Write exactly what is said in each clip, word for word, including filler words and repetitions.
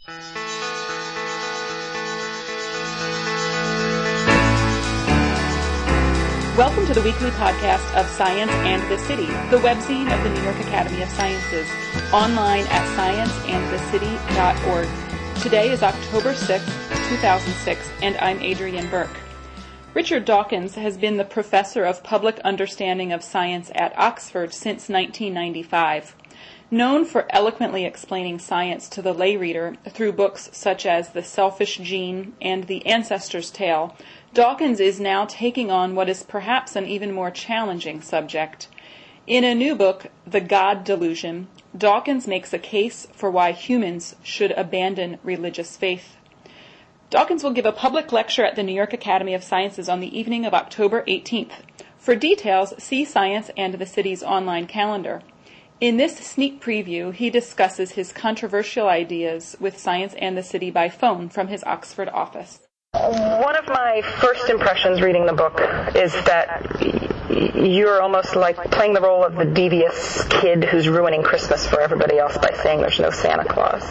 Welcome to the weekly podcast of Science and the City, the webzine of the New York Academy of Sciences, online at science and the city dot org. Today is October sixth, two thousand six, and I'm Adrienne Burke. Richard Dawkins has been the professor of public understanding of science at Oxford since nineteen ninety-five. Known for eloquently explaining science to the lay reader through books such as The Selfish Gene and The Ancestor's Tale, Dawkins is now taking on what is perhaps an even more challenging subject. In a new book, The God Delusion, Dawkins makes a case for why humans should abandon religious faith. Dawkins will give a public lecture at the New York Academy of Sciences on the evening of October eighteenth. For details, see Science and the City's online calendar. In this sneak preview, he discusses his controversial ideas with Science and the City by phone from his Oxford office. One of my first impressions reading the book is that you're almost like playing the role of the devious kid who's ruining Christmas for everybody else by saying there's no Santa Claus.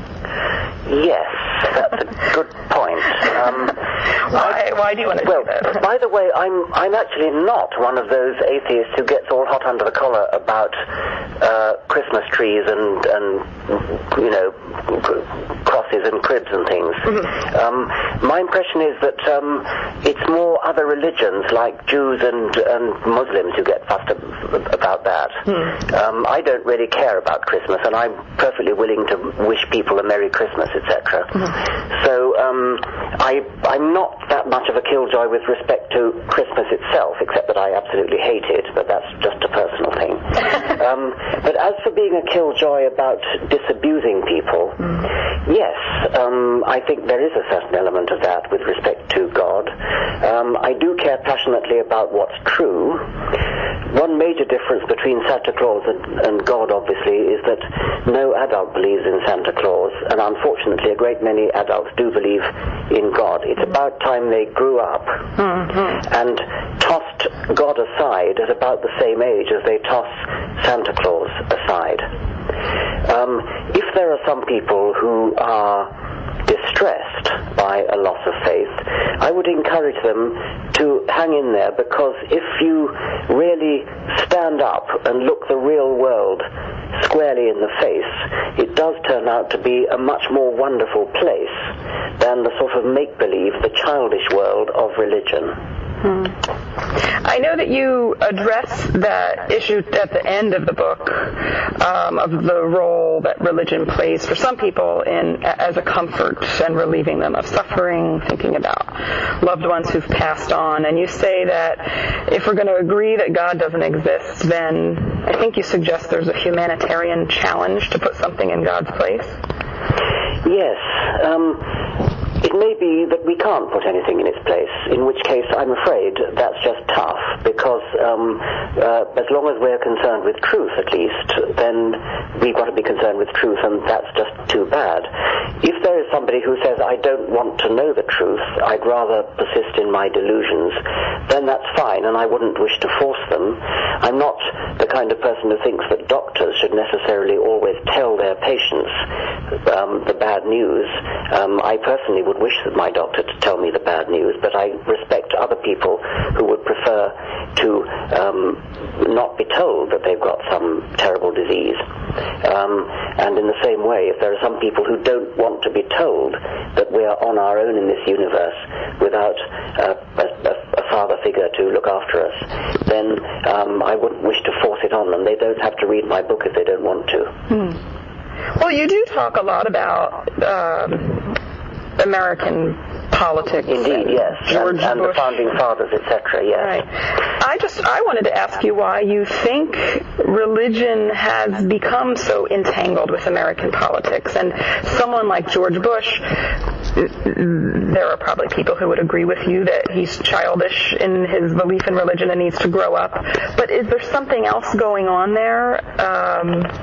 Yes, that's a good point. Um, why, why do you want to well, do that? By the way, I'm I'm actually not one of those atheists who gets all hot under the collar about uh, Christmas trees and, and you know, crosses and cribs and things. Mm-hmm. Um, my impression is that um, it's more other religions like Jews and, and Muslims who get fussed about that. Mm. Um, I don't really care about Christmas, and I'm perfectly willing to wish people a Merry Christmas, et cetera. Mm-hmm. So um, I, I'm not that much of a killjoy with respect to Christmas itself, except that I absolutely hate it, but that's just a personal thing. um, but as for being a killjoy about disabusing people, mm. yes, um, I think there is a certain element of that with respect to God. Um, I do care passionately about what's true. One major difference between Santa Claus and, and God, obviously, is that no adult believes in Santa Claus, and unfortunately a great many adults do believe in God. It's about time they grew up mm-hmm. and tossed God aside at about the same age as they toss Santa Claus aside. Um, if there are some people who are distressed by a loss of faith, I would encourage them to hang in there, because if you really stand up and look the real world squarely in the face, it does turn out to be a much more wonderful place than the sort of make-believe, the childish world of religion. Hmm. I know that you address that issue at the end of the book, um, of the role that religion plays for some people in as a comfort and relieving them of suffering, thinking about loved ones who've passed on. And you say that if we're going to agree that God doesn't exist, then I think you suggest there's a humanitarian challenge to put something in God's place. Yes. Um, It may be that we can't put anything in its place, in which case I'm afraid that's just tough, because um, uh, as long as we're concerned with truth, at least, then we've got to be concerned with truth, and that's just too bad. If there is somebody who says, I don't want to know the truth, I'd rather persist in my delusions, then that's fine, and I wouldn't wish to force them. I'm not the kind of person who thinks that doctors should necessarily always tell their patients um, the bad news. Um, I personally would wish that my doctor to tell me the bad news, but I respect other people who would prefer to um, not be told that they've got some terrible disease. Um, and in the same way, if there are some people who don't want to be told that we are on our own in this universe without uh, a, a, a father figure to look after us, then um, I wouldn't wish to force it on them. They don't have to read my book if they don't want to. Hmm. Well, you do talk a lot about um, American politics. Indeed, yes. George and, and Bush. The founding fathers, et cetera, yes. Right. I just, I wanted to ask you why you think religion has become so entangled with American politics. And someone like George Bush, there are probably people who would agree with you that he's childish in his belief in religion and needs to grow up. But is there something else going on there? Um,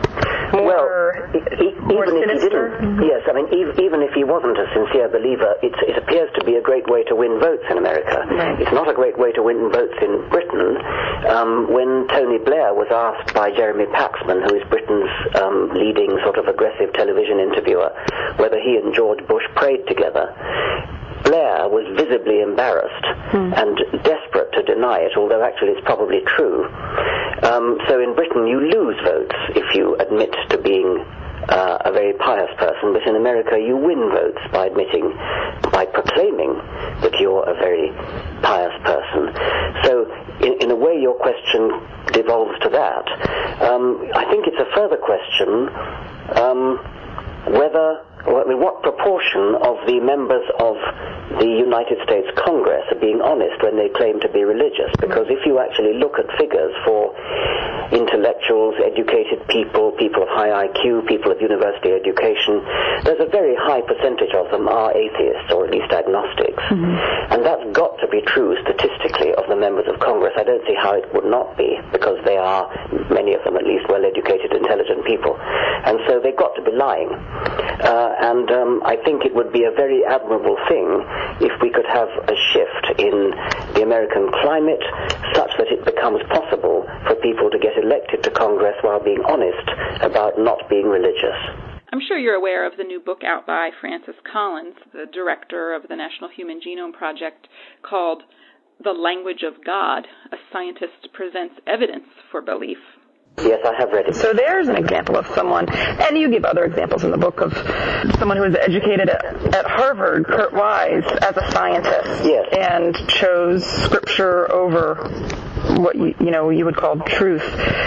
more, well, e- e- more even sinister? If he didn't, yes, I mean, e- even if he wasn't a sincere believer, it's, it appears to be a great way to win votes in America. Right. It's not a great way to win votes in Britain. Um, when Tony Blair was asked by Jeremy Paxman, who is Britain's um, leading sort of aggressive television interviewer, whether he and George Bush prayed together, Blair was visibly embarrassed hmm. and desperate to deny it, although actually it's probably true. Um, so in Britain you lose votes if you admit to being uh, a very pious person, but in America you win votes by admitting, by proclaiming that you're a very pious person. So in, in a way your question devolves to that. Um, I think it's a further question um, whether I mean, what proportion of the members of the United States Congress are being honest when they claim to be religious? Because if you actually look at figures for intellectuals, educated people, people of high I Q, people of university education, there's a very high percentage of them are atheists, or at least agnostics. Mm-hmm. And that's got to be true statistically of the members of Congress. I don't see how it would not be, because they are, many of them at least, well-educated, intelligent people. And so they've got to be lying. Uh, And um, I think it would be a very admirable thing if we could have a shift in the American climate such that it becomes possible for people to get elected to Congress while being honest about not being religious. I'm sure you're aware of the new book out by Francis Collins, the director of the National Human Genome Project, called The Language of God, A Scientist Presents Evidence for Belief. Yes, I have read it. So there's an example of someone, and you give other examples in the book of someone who was educated at, at Harvard, Kurt Wise, as a scientist, yes, and chose scripture over what you, you know you would call truth.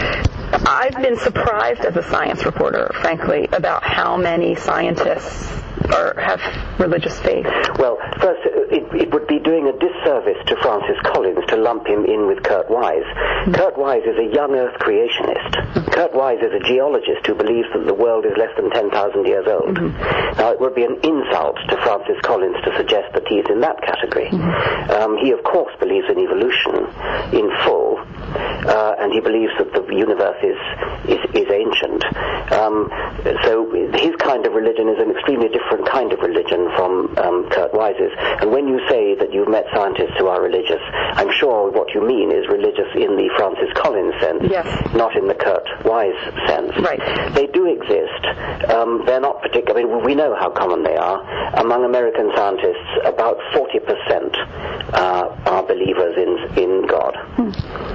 I've been surprised as a science reporter, frankly, about how many scientists are, have religious faith. Well, first, it, it would be doing a disservice to Francis Collins to lump him in with Kurt Wise. Mm-hmm. Kurt Wise is a young Earth creationist. Mm-hmm. Kurt Wise is a geologist who believes that the world is less than ten thousand years old. Mm-hmm. Now, it would be an insult to Francis Collins to suggest that he's in that category. Mm-hmm. Um, he, of course, believes in evolution in full, uh, and he believes that the universe is, is, is ancient. Um, so his kind of religion is an extremely different kind of religion from um, Kurt Wise's. And when you say that you've met scientists who are religious, I'm sure what you mean is religious in the Francis Collins sense, yes, not in the Kurt Wise sense. Right. They do exist. Um, they're not particular. I mean, we know how common they are. Among American scientists, about forty percent uh, are believers in in God. Hmm.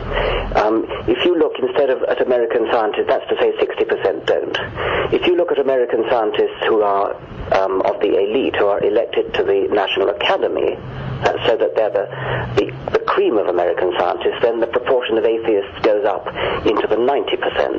Um, if you look instead of at American scientists, that's to say sixty percent don't. If you look at American scientists who are um, of the elite, who are elected to the National Academy, uh, so that they're the, the, the cream of American scientists, then the proportion of atheists goes up into the ninety percent.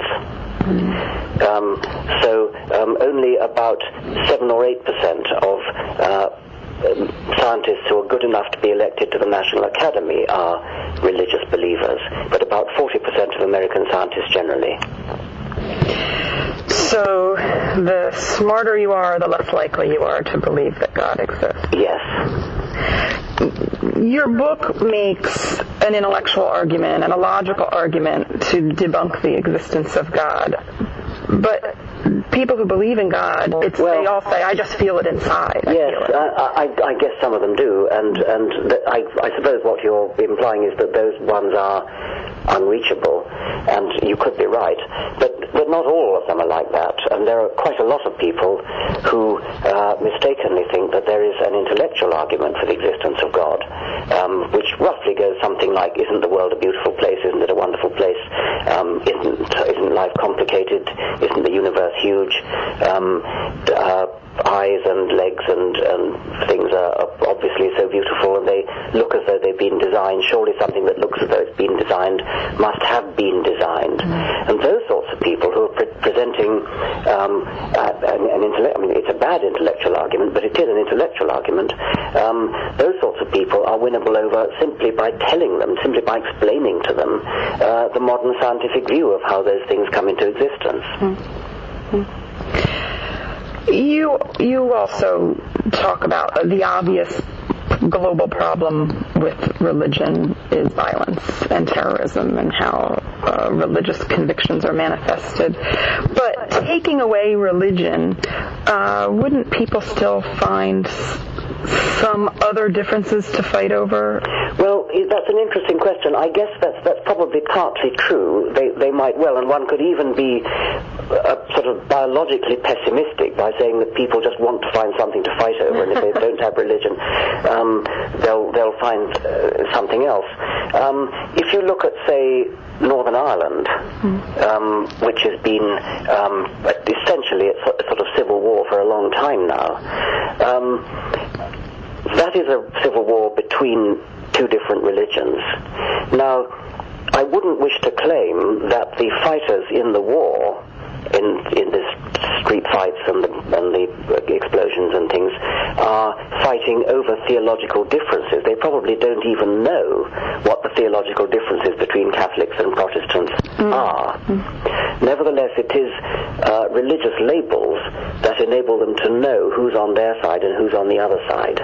Mm. Um, so um, only about seven or eight percent of uh, Um, scientists who are good enough to be elected to the National Academy are religious believers, but about forty percent of American scientists generally. So the smarter you are, the less likely you are to believe that God exists. Yes. Your book makes an intellectual argument and a logical argument to debunk the existence of God. But people who believe in God, it's, well, they all say, I just feel it inside. I yes, feel it. I, I, I guess some of them do, and, and the, I, I suppose what you're implying is that those ones are unreachable, and you could be right, but, but not all of them are like that, and there are quite a lot of people who uh, mistakenly think that there is an intellectual argument for the existence of God, um, which roughly goes something like, isn't the world a beautiful place, isn't it a wonderful place, um, isn't, isn't life complicated, isn't the universe huge, um, uh, eyes and legs and, and things are obviously so beautiful, and they look as though they've been designed. Surely something that looks as though it's been designed must have been designed. Mm. And those sorts of people who are pre- presenting um, an, an intellect, I mean, it's a bad intellectual argument, but it is an intellectual argument. Um, those sorts of people are winnable over simply by telling them, simply by explaining to them uh, the modern scientific view of how those things come into existence. Mm. Mm. You you also talk about the obvious global problem with religion is violence and terrorism and how uh, religious convictions are manifested. But taking away religion, uh, wouldn't people still find some other differences to fight over? Well, that's an interesting question. I guess that's that's probably partly true. They they might well, and one could even be uh, sort of biologically pessimistic by saying that people just want to find something to fight over, and if they don't have religion, um, they'll they'll find uh, something else. Um, if you look at, say, Northern Ireland, um, which has been um, essentially a sort of civil war for a long time now. Um, that is a civil war between two different religions. Now, I wouldn't wish to claim that the fighters in the war, in in the street fights and the, and the explosions and things, are fighting over theological differences. They probably don't even know what the theological differences between Catholics and Protestants mm. are. Mm. Nevertheless, it is uh, religious labels that enable them to know who's on their side and who's on the other side.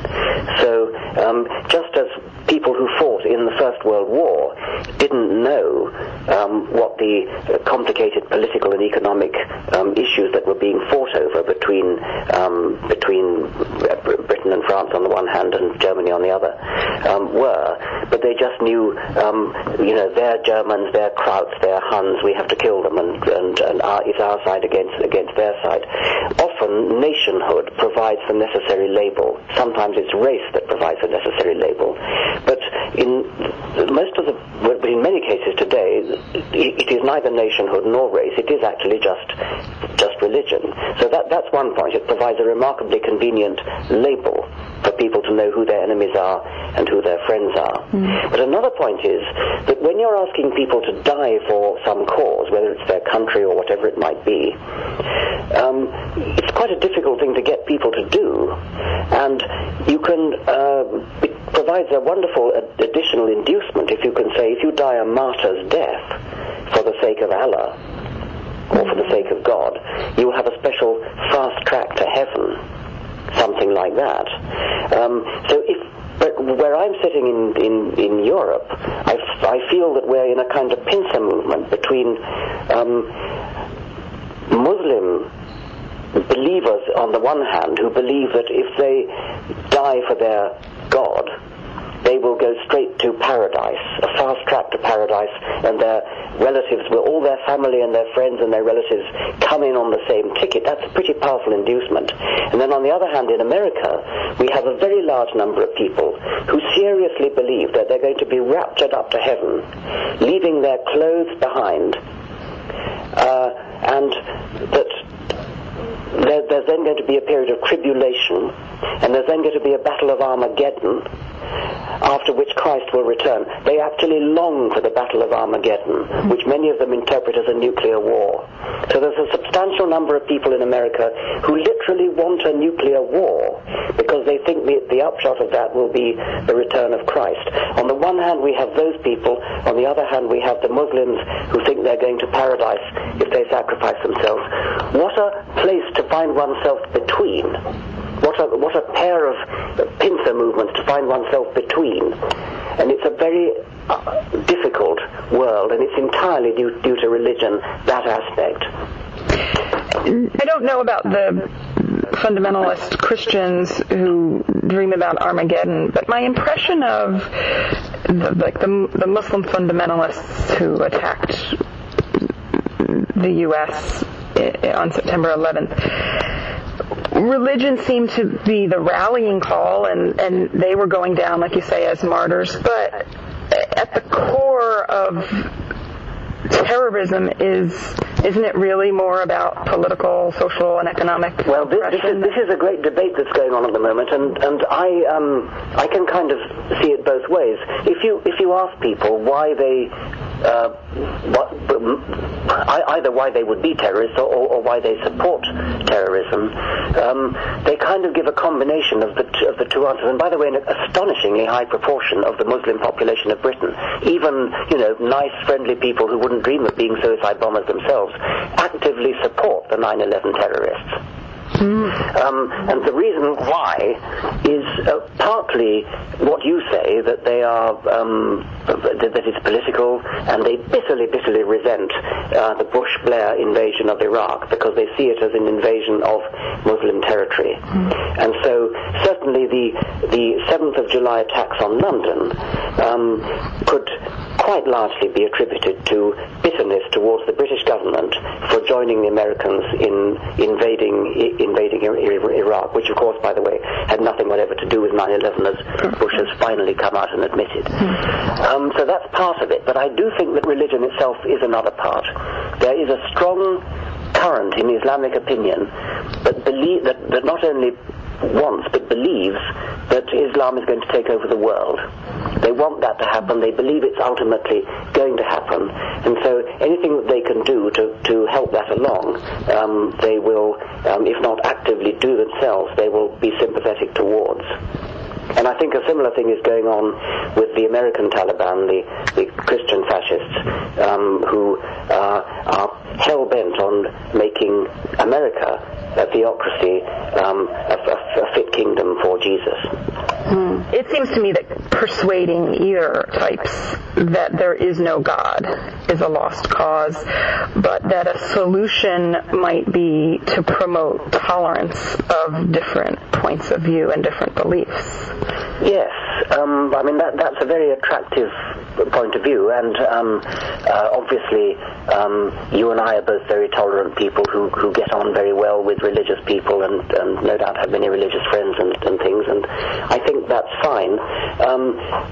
So, um, just as people who fought in the First World War didn't know um, what the uh, complicated political and economic um, issues that were being fought over between um, between Britain and France on the one hand and Germany on the other um, were, but they just knew, um, you know, they're Germans, they're Krauts, they're Huns, we have to kill them, and, and, and our, it's our side against against their side. Often nationhood provides the necessary label. Sometimes it's race that provides the necessary label. But in most of the, but in many cases today, it is neither nationhood nor race. It is actually just just religion. So that that's one point. It provides a remarkably convenient label for people to know who their enemies are and who their friends are. Mm. But another point is that when you're asking people to die for some cause, whether it's their country or whatever it might be, um, it's quite a difficult thing to get people to do. And you can, uh, it provides a wonderful additional inducement if you can say, if you die a martyr's death for the sake of Allah, or for the sake of God, you will have a special fast track to heaven, something like that. Um, so if, but where I'm sitting in, in, in Europe, I, f- I feel that we're in a kind of pincer movement between um, Muslim believers on the one hand, who believe that if they die for their God, they will go straight to paradise, a fast track to paradise, and their relatives, will, all their family and their friends and their relatives come in on the same ticket. That's a pretty powerful inducement. And then on the other hand, in America, we have a very large number of people who seriously believe that they're going to be raptured up to heaven, leaving their clothes behind, uh, and that there, there's then going to be a period of tribulation, and there's then going to be a battle of Armageddon, after which Christ will return. They actually long for the Battle of Armageddon, which many of them interpret as a nuclear war. So there's a substantial number of people in America who literally want a nuclear war because they think the, the upshot of that will be the return of Christ. On the one hand, we have those people. On the other hand, we have the Muslims who think they're going to paradise if they sacrifice themselves. What a place to find oneself between. What a, what a pair of pincer movements to find oneself between. And it's a very uh, difficult world, and it's entirely due, due to religion, that aspect. I don't know about the fundamentalist Christians who dream about Armageddon, but my impression of the, like the, the Muslim fundamentalists who attacked the U S on September eleventh, religion seemed to be the rallying call, and, and they were going down, like you say, as martyrs. But at the core of terrorism is, isn't it really more about political, social, and economic Well, this, this, is, this is a great debate that's going on at the moment, and, and I um, I can kind of see it both ways. If you if you ask people why they Uh, what, either why they would be terrorists or, or why they support terrorism, um, they kind of give a combination of the, t- of the two answers. And by the way, an astonishingly high proportion of the Muslim population of Britain, even, you know, nice, friendly people who wouldn't dream of being suicide bombers themselves, actively support the nine eleven terrorists. Mm. Um, and the reason why is uh, partly what you say, that they are, um, that, that it's political, and they bitterly, bitterly resent uh, the Bush-Blair invasion of Iraq, because they see it as an invasion of Muslim territory. Mm. And so certainly the, the seventh of July attacks on London um, could quite largely be attributed to bitterness towards the British government for joining the Americans in invading invading Iraq, which of course, by the way, had nothing whatever to do with nine eleven, as Bush has finally come out and admitted. Um, so that's part of it, but I do think that religion itself is another part. There is a strong current in Islamic opinion that believe that, that not only wants but believes that Islam is going to take over the world. They want that to happen. They believe it's ultimately going to happen, and so anything that they can do to, to help that along, um, they will, um, if not actively do themselves, they will be sympathetic towards. And I think a similar thing is going on with the American Taliban, the, the Christian fascists, um, who uh, are hell-bent on making America a theocracy, um, a, a, a fit kingdom for Jesus. Hmm. It seems to me that persuading either types that there is no God is a lost cause, but that a solution might be to promote tolerance of different points of view and different beliefs. Yes, um, I mean that, that's a very attractive point of view, and um, uh, obviously um, you and I are both very tolerant people who, who get on very well with religious people, and, and no doubt have many religious friends and, and things, and I think that's fine. Um,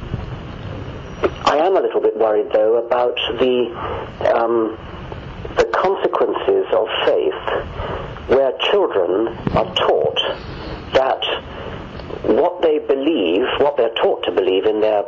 I am a little bit worried, though, about the um, the consequences of faith, where children are taught that what they believe, what they're taught to believe in their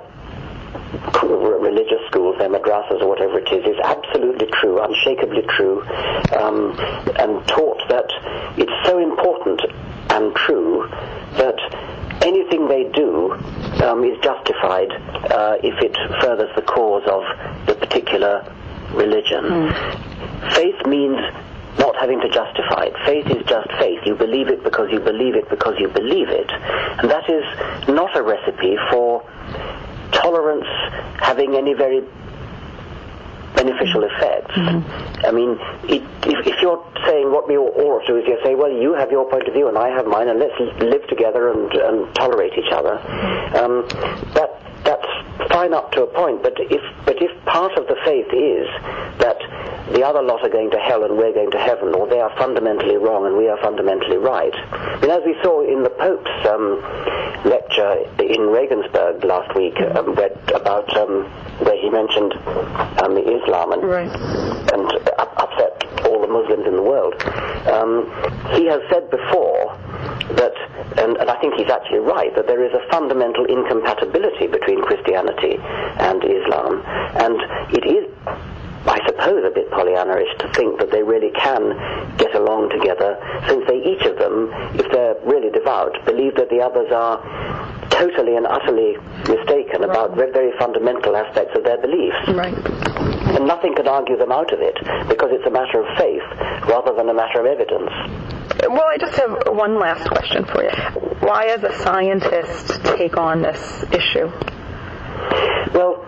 religious schools, their madrasas or whatever it is, is absolutely true, unshakably true, um, and taught that it's so important and true that anything they do um, is justified uh, if it furthers the cause of the particular religion. Mm. Faith means not having to justify it. Faith is just faith. You believe it because you believe it because you believe it. And that is not a recipe for tolerance having any very beneficial effects. Mm-hmm. I mean, it, if, if you're saying what we all ought to do is you say, well, you have your point of view and I have mine, and let's live together and, and tolerate each other, um, that that's fine up to a point, but if but if part of the faith is that the other lot are going to hell and we're going to heaven, or they are fundamentally wrong and we are fundamentally right. I mean, as we saw in the Pope's um, lecture in Regensburg last week, um, read about um, where he mentioned um, Islam and, right. and up- upset all the Muslims in the world. Um, he has said before that, and, and I think he's actually right, that there is a fundamental incompatibility between Christianity and Islam, and it is, I suppose, a bit Pollyanna-ish to think that they really can get along together, since they, each of them, if they're really devout, believe that the others are totally and utterly mistaken right. about very fundamental aspects of their beliefs. Right. And nothing can argue them out of it, because it's a matter of faith rather than a matter of evidence. Well, I just have one last question for you. Why, as a scientist, take on this issue? Well,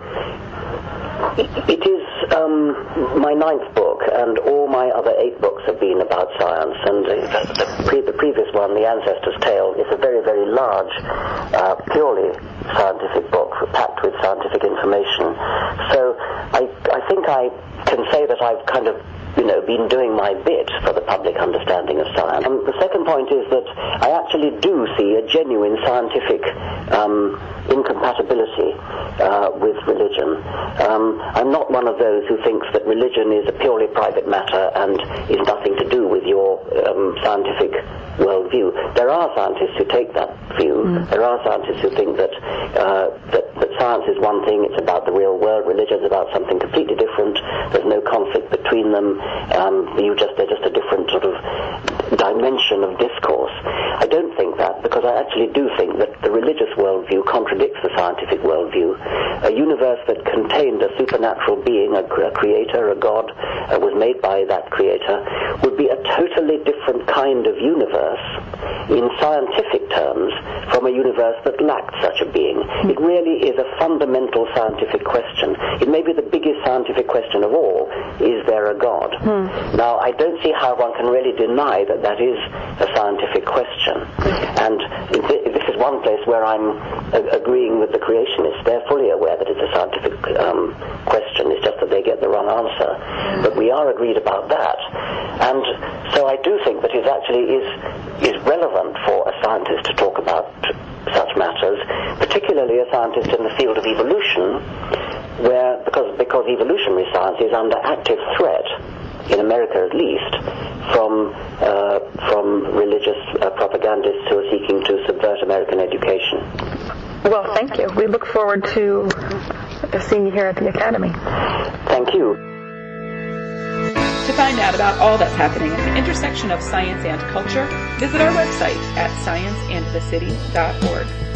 it is um, my ninth book, and all my other eight books have been about science. And the, the, pre- the previous one, The Ancestor's Tale, is a very, very large, uh, purely scientific book, packed with scientific information. So I, I think I can say that I've kind of you know, been doing my bit for the public understanding of science. Um, the second point is that I actually do see a genuine scientific um, incompatibility uh, with religion. Um, I'm not one of those who thinks that religion is a purely private matter and is nothing to do with your um, scientific worldview. There are scientists who take that view. Mm. There are scientists who think that, uh, that that science is one thing, it's about the real world, religion is about something completely different, there's no conflict between them, um, you just they're just a different sort of dimension of discourse. I don't think that, because I actually do think that the religious worldview contradicts the scientific worldview. A universe that contained a supernatural being, a, a creator, a god, uh, was made by that creator, would be a totally different kind of universe in scientific terms from a universe that lacked such a being. It really is a fundamental scientific question. It may be the biggest scientific question of all: is there a God? Hmm. Now, I don't see how one can really deny that that is a scientific question. And this is one place where I'm agreeing with the creationists. They're fully aware that it's a scientific um, question. It's just that they get the wrong answer. But we are agreed about that. And so I do think that it actually is is relevant for a scientist to talk about such matters, particularly a scientist in the field of evolution, where because because evolutionary science is under active threat, in America at least, from uh, from religious uh, propagandists who are seeking to subvert American education. Well, thank you. We look forward to seeing you here at the Academy. Thank you. To find out about all that's happening at the intersection of science and culture, visit our website at science and the city dot org.